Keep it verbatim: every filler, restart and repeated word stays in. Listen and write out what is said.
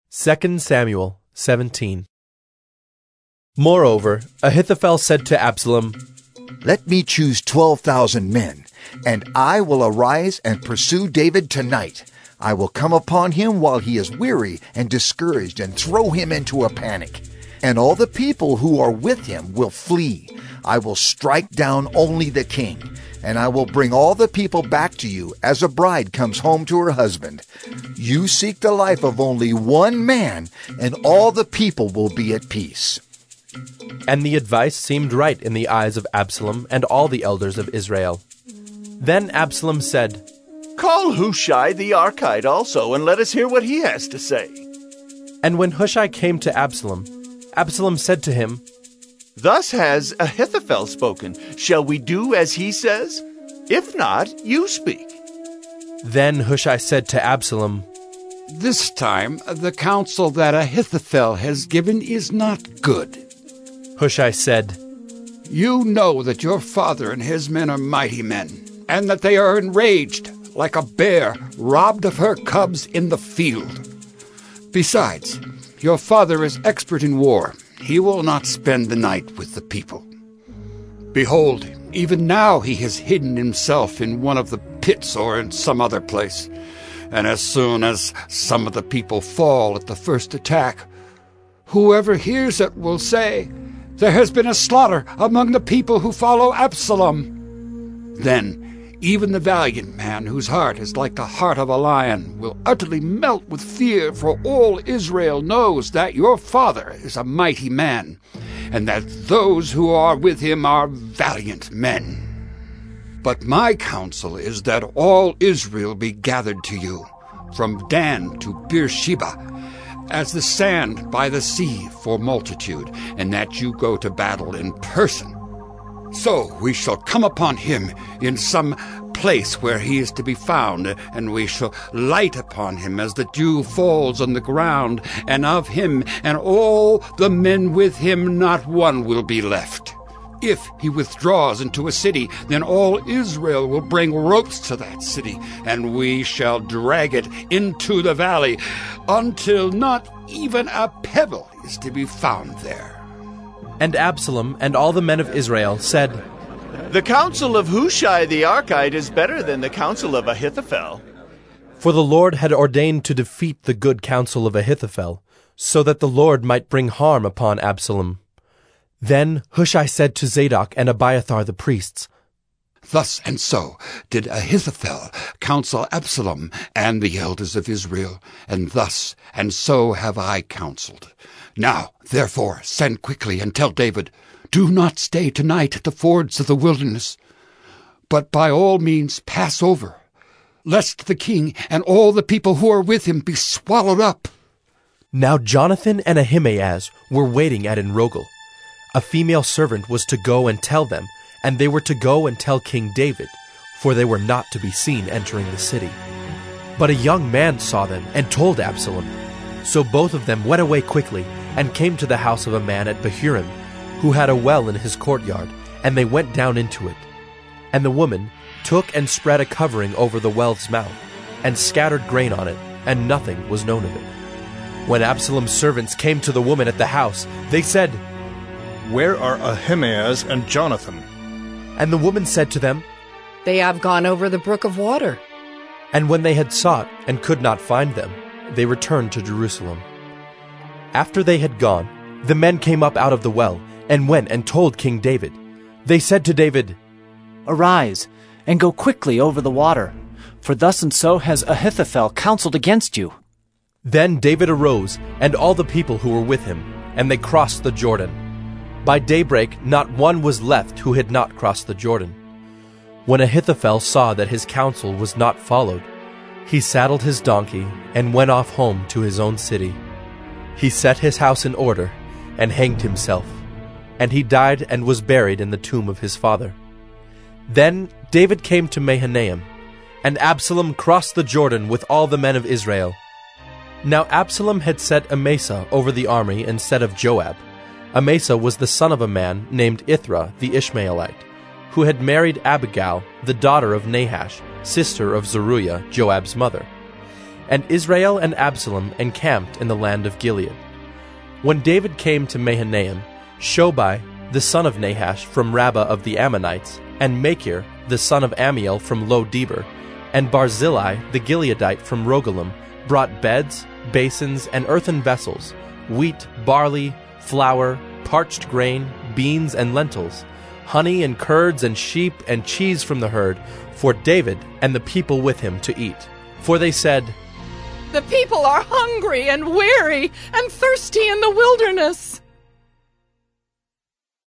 Second Samuel seventeen. Moreover, Ahithophel said to Absalom, "Let me choose twelve thousand men, and I will arise and pursue David tonight. I will come upon him while he is weary and discouraged and throw him into a panic. And all the people who are with him will flee. I will strike down only the king, and I will bring all the people back to you as a bride comes home to her husband. You seek the life of only one man, and all the people will be at peace." And the advice seemed right in the eyes of Absalom and all the elders of Israel. Then Absalom said, "Call Hushai the Archite also, and let us hear what he has to say." And when Hushai came to Absalom, Absalom said to him, "Thus has Ahithophel spoken. Shall we do as he says? If not, you speak." Then Hushai said to Absalom, "This time the counsel that Ahithophel has given is not good." Hushai said, "You know that your father and his men are mighty men, and that they are enraged like a bear robbed of her cubs in the field. Besides, your father is expert in war. He will not spend the night with the people. Behold, even now he has hidden himself in one of the pits or in some other place. And as soon as some of the people fall at the first attack, whoever hears it will say, 'There has been a slaughter among the people who follow Absalom.' Then even the valiant man whose heart is like the heart of a lion will utterly melt with fear, for all Israel knows that your father is a mighty man, and that those who are with him are valiant men. But my counsel is that all Israel be gathered to you, from Dan to Beersheba, as the sand by the sea for multitude, and that you go to battle in person. So we shall come upon him in some place where he is to be found, and we shall light upon him as the dew falls on the ground, and of him and all the men with him not one will be left. If he withdraws into a city, then all Israel will bring ropes to that city, and we shall drag it into the valley until not even a pebble is to be found there." And Absalom and all the men of Israel said, "The counsel of Hushai the Archite is better than the counsel of Ahithophel." For the Lord had ordained to defeat the good counsel of Ahithophel, so that the Lord might bring harm upon Absalom. Then Hushai said to Zadok and Abiathar the priests, "Thus and so did Ahithophel counsel Absalom and the elders of Israel, and thus and so have I counseled. Now, therefore, send quickly and tell David, 'Do not stay tonight at the fords of the wilderness, but by all means pass over, lest the king and all the people who are with him be swallowed up.'" Now Jonathan and Ahimaaz were waiting at Enrogel. A female servant was to go and tell them, and they were to go and tell King David, for they were not to be seen entering the city. But a young man saw them and told Absalom. So both of them went away quickly and came to the house of a man at Bahurim, who had a well in his courtyard, and they went down into it. And the woman took and spread a covering over the well's mouth, and scattered grain on it, and nothing was known of it. When Absalom's servants came to the woman at the house, they said, "Where are Ahimaaz and Jonathan?" And the woman said to them, "They have gone over the brook of water." And when they had sought and could not find them, they returned to Jerusalem. After they had gone, the men came up out of the well, and went and told King David. They said to David, "Arise, and go quickly over the water, for thus and so has Ahithophel counseled against you." Then David arose, and all the people who were with him, and they crossed the Jordan. By daybreak not one was left who had not crossed the Jordan. When Ahithophel saw that his counsel was not followed, he saddled his donkey and went off home to his own city. He set his house in order and hanged himself, and he died and was buried in the tomb of his father. Then David came to Mahanaim, and Absalom crossed the Jordan with all the men of Israel. Now Absalom had set Amasa over the army instead of Joab. Amasa was the son of a man named Ithra the Ishmaelite, who had married Abigail, the daughter of Nahash, sister of Zeruiah, Joab's mother. and Israel and Absalom encamped in the land of Gilead. When David came to Mahanaim, Shobai, the son of Nahash from Rabbah of the Ammonites, and Machir, the son of Ammiel from Lo-debar, and Barzillai the Gileadite from Rogelim, brought beds, basins, and earthen vessels, wheat, barley, flour, parched grain, beans, and lentils, honey and curds and sheep and cheese from the herd, for David and the people with him to eat. For they said, "The people are hungry and weary and thirsty in the wilderness."